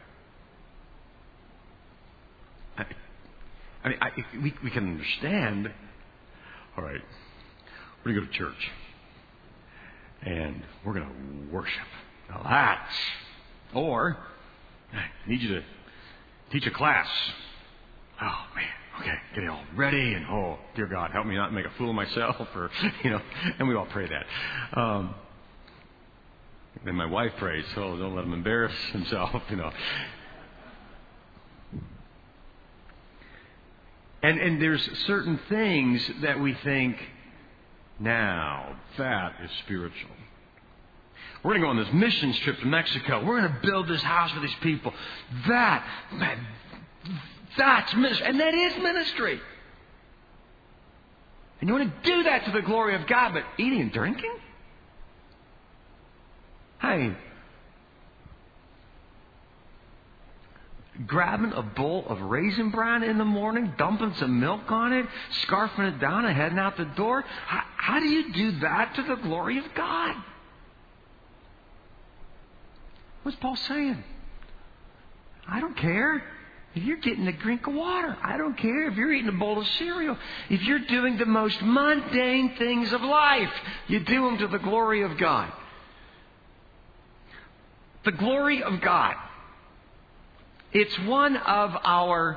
I, I mean, I, we, we can understand. All right, we're going to go to church, and we're going to worship. Now that's, or I need you to teach a class. Oh man. Okay, get it all ready, and oh, dear God, help me not make a fool of myself, or, you know, and we all pray that. Um, then my wife prays, oh, don't let him embarrass himself, you know. And, and there's certain things that we think, now, that is spiritual. We're going to go on this missions trip to Mexico. We're going to build this house for these people. That, man, that's ministry. And that is ministry. And you want to do that to the glory of God, but eating and drinking? Hey, grabbing a bowl of raisin bran in the morning, dumping some milk on it, scarfing it down and heading out the door. How, how do you do that to the glory of God? What's Paul saying? I don't care if you're getting a drink of water. I don't care if you're eating a bowl of cereal. If you're doing the most mundane things of life, you do them to the glory of God. The glory of God. It's one of our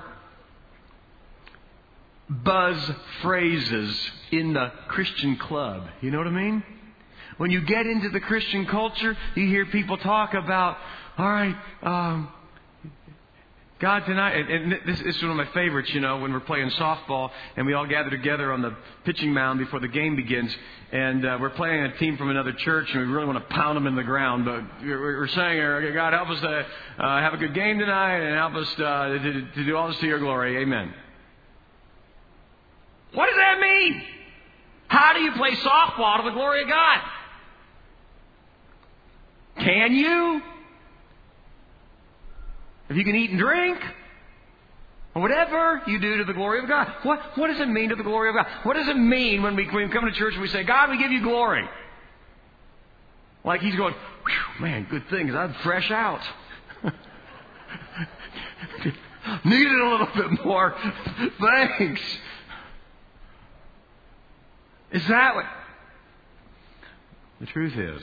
buzz phrases in the Christian club. You know what I mean? When you get into the Christian culture, you hear people talk about, all right, um, God tonight, and, and this, this is one of my favorites, you know, when we're playing softball and we all gather together on the pitching mound before the game begins, and uh, we're playing a team from another church and we really want to pound them in the ground, but we're, we're saying, God, help us to uh, have a good game tonight and help us uh, to, to do all this to your glory. Amen. What does that mean? How do you play softball to the glory of God? Can you? If you can eat and drink, or whatever you do to the glory of God. What, what does it mean to the glory of God? What does it mean when we, when we come to church and we say, God, we give you glory? Like He's going, man, good thing, because I'm fresh out. Needed a little bit more. Thanks. Is that what? The truth is,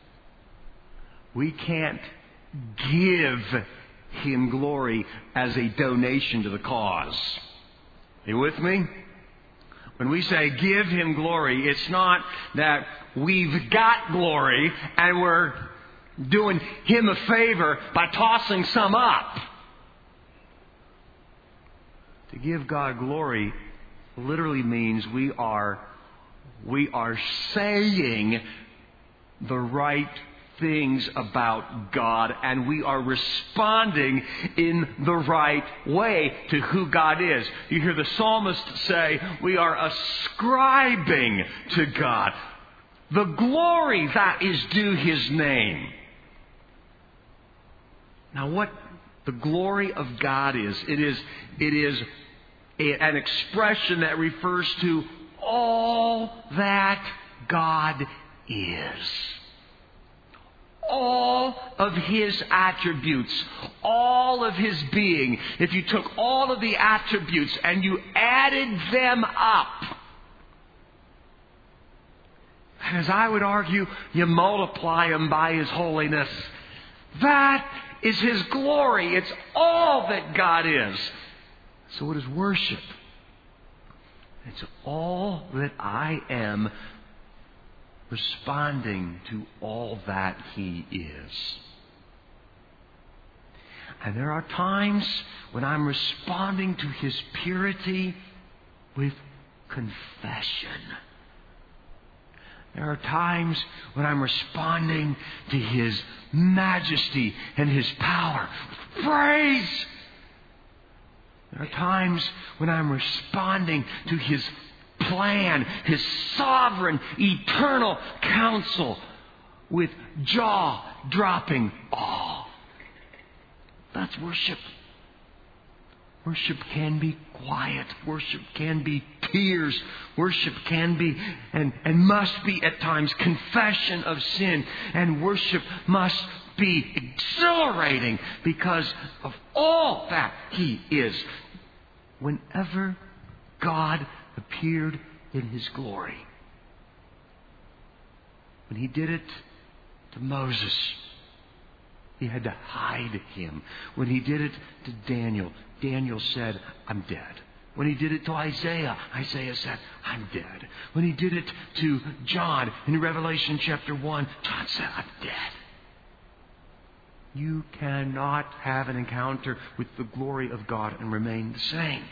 we can't give Him glory as a donation to the cause. Are you with me? When we say give Him glory, it's not that we've got glory and we're doing Him a favor by tossing some up. To give God glory literally means we are we are saying the right things about God, and we are responding in the right way to who God is. You hear the psalmist say, we are ascribing to God the glory that is due His name. Now, what the glory of God is, it is, it is a, an expression that refers to all that God is. All of His attributes, all of His being. If you took all of the attributes and you added them up, and as I would argue, you multiply them by His holiness, that is His glory. It's all that God is. So what is worship? It's all that I am, responding to all that He is. And there are times when I'm responding to His purity with confession. There are times when I'm responding to His majesty and His power with praise. There are times when I'm responding to His plan, His sovereign, eternal counsel with jaw-dropping awe. That's worship. Worship can be quiet. Worship can be tears. Worship can be and, and must be at times confession of sin. And worship must be exhilarating because of all that He is. Whenever God appeared in His glory, when He did it to Moses, He had to hide Him. When He did it to Daniel, Daniel said, I'm dead. When He did it to Isaiah, Isaiah said, I'm dead. When He did it to John in Revelation chapter one, John said, I'm dead. You cannot have an encounter with the glory of God and remain the same.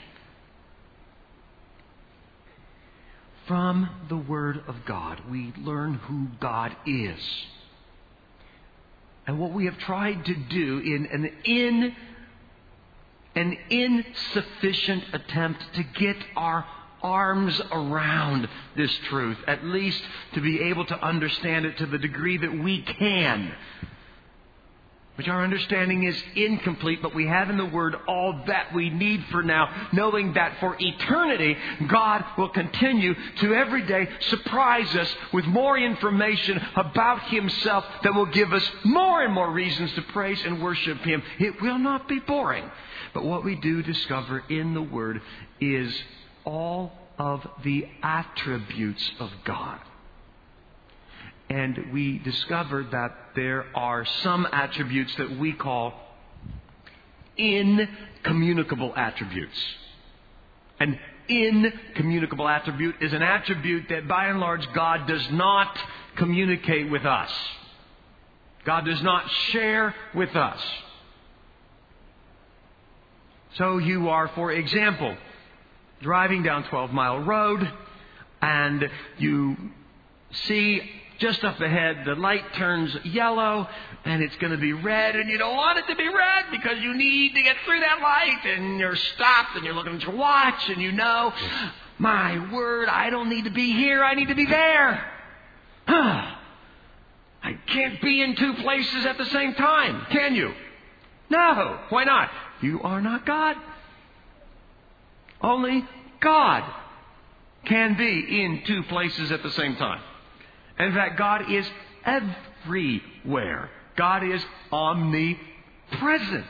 From the Word of God, we learn who God is. And what we have tried to do in an in an insufficient attempt to get our arms around this truth, at least to be able to understand it to the degree that we can. Which our understanding is incomplete, but we have in the Word all that we need for now, knowing that for eternity, God will continue to every day surprise us with more information about Himself that will give us more and more reasons to praise and worship Him. It will not be boring. But what we do discover in the Word is all of the attributes of God. And we discovered that there are some attributes that we call incommunicable attributes. An incommunicable attribute is an attribute that by and large God does not communicate with us. God does not share with us. So you are, for example, driving down twelve mile road and you see just up ahead, the light turns yellow, and it's going to be red, and you don't want it to be red because you need to get through that light, and you're stopped, and you're looking at your watch, and you know, my word, I don't need to be here, I need to be there. I can't be in two places at the same time, can you? No, why not? You are not God. Only God can be in two places at the same time. In fact, God is everywhere. God is omnipresent.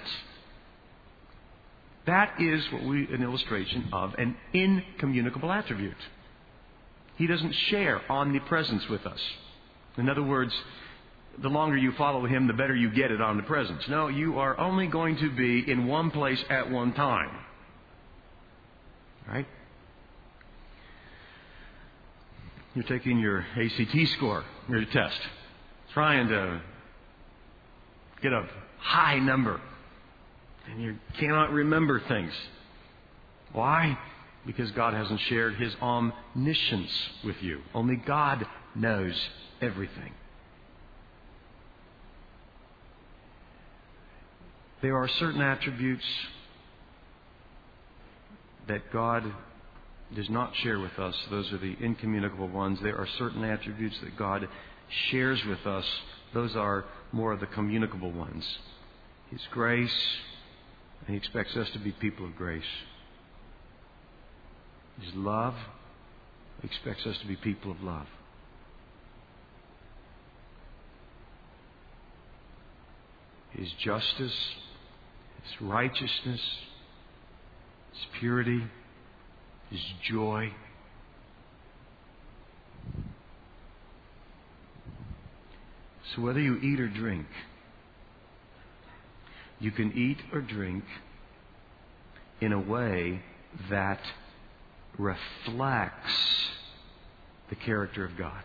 That is what we an illustration of an incommunicable attribute. He doesn't share omnipresence with us. In other words, the longer you follow Him, the better you get at omnipresence. No, you are only going to be in one place at one time. Right? You're taking your A C T score, your test, trying to get a high number, and you cannot remember things. Why? Because God hasn't shared His omniscience with you. Only God knows everything. There are certain attributes that God does not share with us. Those are the incommunicable ones. There are certain attributes that God shares with us. Those are more of the communicable ones. His grace, and He expects us to be people of grace. His love, He expects us to be people of love. His justice, His righteousness, His purity, His joy. So whether you eat or drink, you can eat or drink in a way that reflects the character of God.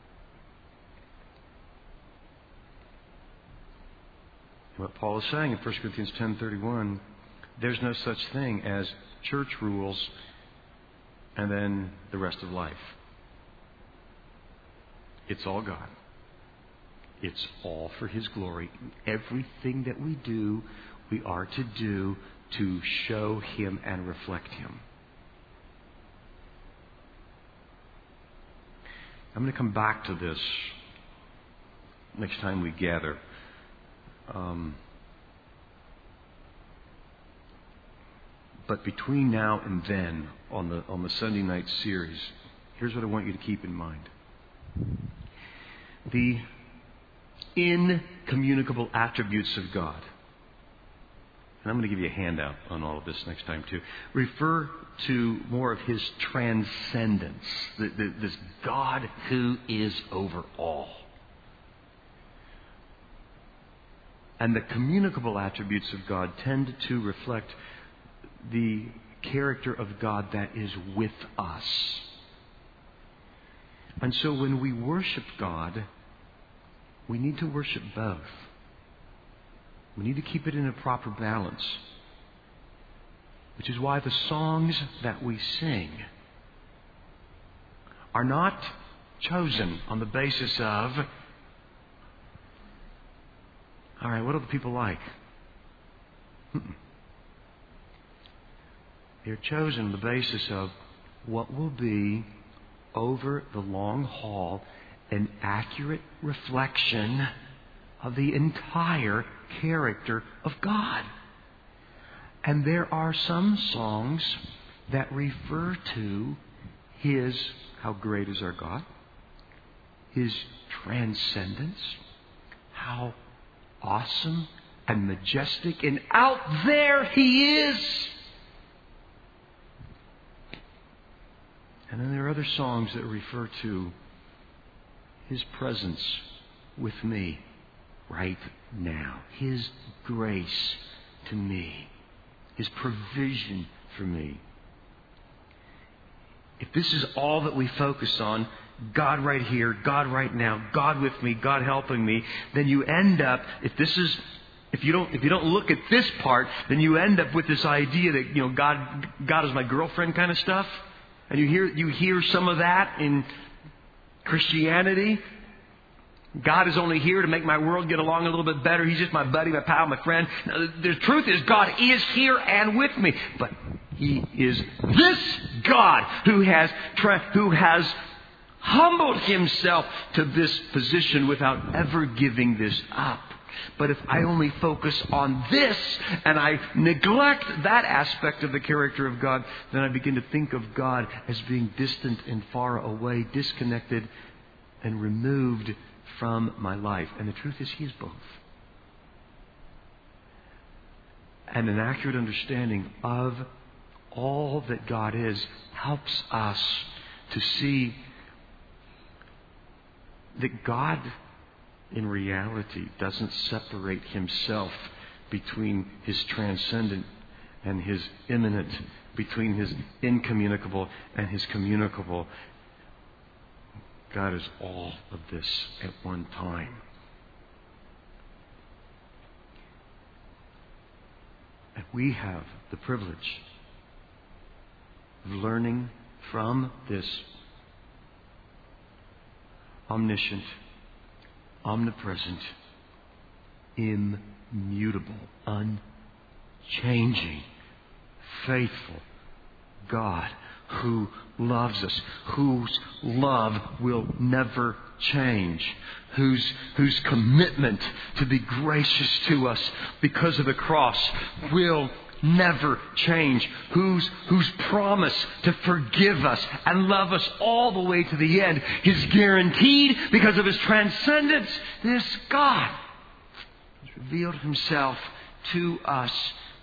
What Paul is saying in First Corinthians ten thirty-one, there's no such thing as church rules and then the rest of life. It's all God. It's all for His glory. Everything that we do, we are to do to show Him and reflect Him. I'm going to come back to this next time we gather. Um, but between now and then, on the on the Sunday night series, here's what I want you to keep in mind. The incommunicable attributes of God, and I'm going to give you a handout on all of this next time too, refer to more of His transcendence, the, the, this God who is over all. And the communicable attributes of God tend to reflect the character of God that is with us. And so when we worship God, we need to worship both. We need to keep it in a proper balance. Which is why the songs that we sing are not chosen on the basis of, all right, what do the people like? Mm-mm. They're chosen on the basis of, what will be, over the long haul, an accurate reflection of the entire character of God. And there are some songs that refer to His, how great is our God, His transcendence, how awesome and majestic and out there He is. And then there are other songs that refer to His presence with me right now. His grace to me. His provision for me. If this is all that we focus on, God right here, God right now, God with me, God helping me, then you end up, if this is, if you don't, if you don't look at this part, then you end up with this idea that, you know, God, God is my girlfriend kind of stuff. And you hear, you hear some of that in Christianity. God is only here to make my world get along a little bit better. He's just my buddy, my pal, my friend. Now, the truth is, God is here and with me. But He is this God who has who has humbled Himself to this position without ever giving this up. But if I only focus on this and I neglect that aspect of the character of God, then I begin to think of God as being distant and far away, disconnected and removed from my life. And the truth is, He is both. And an accurate understanding of all that God is helps us to see that God, in reality, doesn't separate Himself between His transcendent and His immanent, between His incommunicable and His communicable. God is all of this at one time. And we have the privilege of learning from this omniscient, omnipresent, immutable, unchanging, faithful God who loves us, whose love will never change, whose, whose commitment to be gracious to us because of the cross will never change, whose, whose promise to forgive us and love us all the way to the end is guaranteed because of His transcendence. This God has revealed Himself to us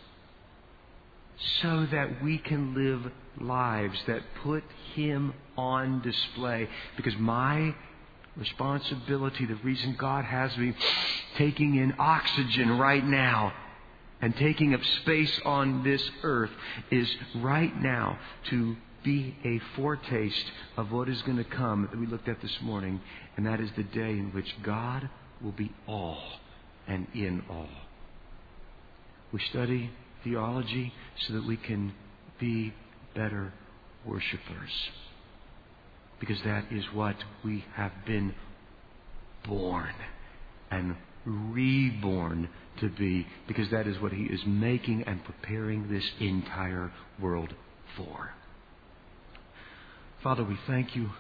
so that we can live lives that put Him on display. Because my responsibility, the reason God has me taking in oxygen right now and taking up space on this earth, is right now to be a foretaste of what is going to come that we looked at this morning. And that is the day in which God will be all and in all. We study theology so that we can be better worshipers. Because that is what we have been born and reborn to be. Because that is what He is making and preparing this entire world for. Father, we thank You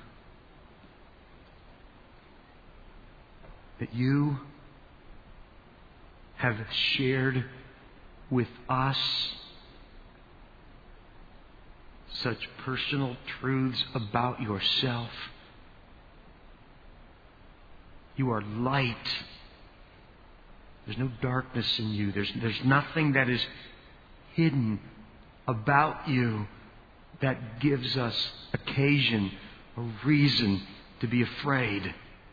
that You have shared with us such personal truths about Yourself. You are light. There's no darkness in You. There's, there's nothing that is hidden about You that gives us occasion or reason to be afraid.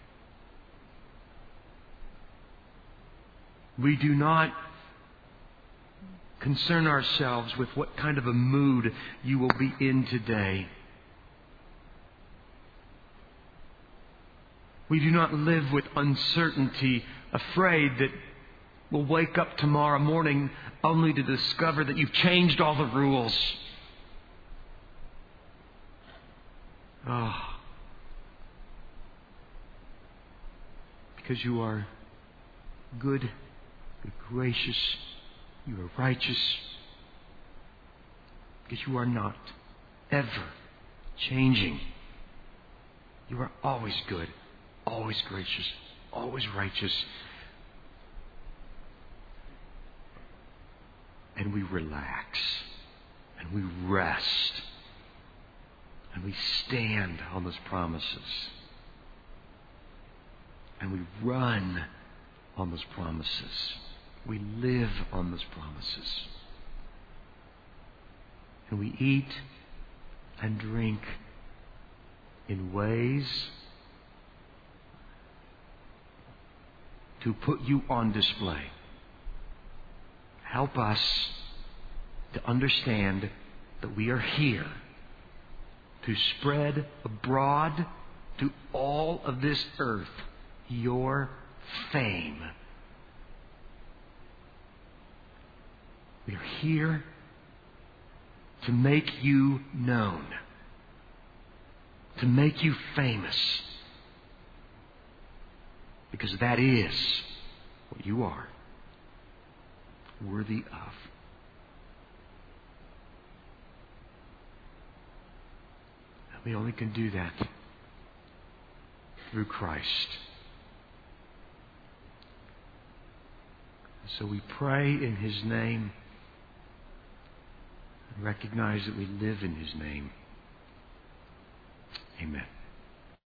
We do not concern ourselves with what kind of a mood You will be in today. We do not live with uncertainty, afraid that we'll wake up tomorrow morning only to discover that You've changed all the rules. Ah, oh. Because You are good, You're gracious, You are righteous. Because You are not ever changing. You are always good, always gracious, always righteous. And we relax, and we rest, and we stand on those promises. And we run on those promises. We live on those promises. And we eat and drink in ways to put you on display. Help us to understand that we are here to spread abroad to all of this earth your fame. We are here to make you known, to make you famous, because that is what you are worthy of. And we only can do that through Christ. So we pray in His name and recognize that we live in His name. Amen.